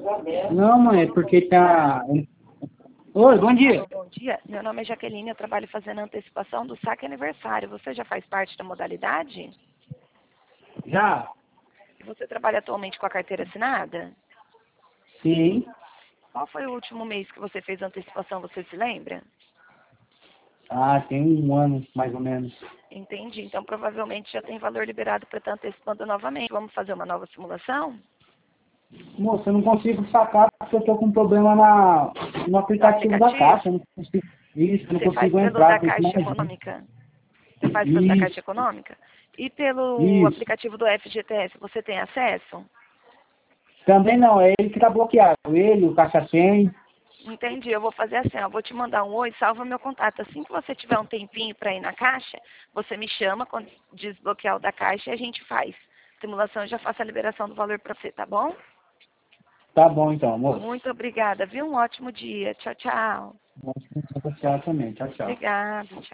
Não, mãe, é porque tá... Oi, bom dia. Bom dia, meu nome é Jaqueline, eu trabalho fazendo a antecipação do saque aniversário. Você já faz parte da modalidade? Já? Você trabalha atualmente com a carteira assinada? Sim. Qual foi o último mês que você fez a antecipação, você se lembra? Ah, tem um ano, mais ou menos. Entendi, então provavelmente já tem valor liberado para estar antecipando novamente. Vamos fazer uma nova simulação? Moça, eu não consigo sacar porque eu tô com problema no No aplicativo da aplicativo? Caixa. Eu não consigo, isso, eu não Você faz consigo pelo entrar da com isso Caixa mais. Econômica? Você faz pelo da Caixa Isso, Econômica? E pelo isso. aplicativo do FGTS, você tem acesso? Também não, é ele que tá bloqueado. Ele, o Caixa 100. Entendi, eu vou fazer assim, ó, vou te mandar um oi, salva meu contato. Assim que você tiver um tempinho para ir na Caixa, você me chama quando desbloquear o da Caixa e a gente faz. Simulação, eu já faço a liberação do valor para você, tá bom? Tá bom então, moço. Muito obrigada, viu? Um ótimo dia. Tchau, tchau. Vamos começar também. Tchau, tchau. Obrigada, tchau.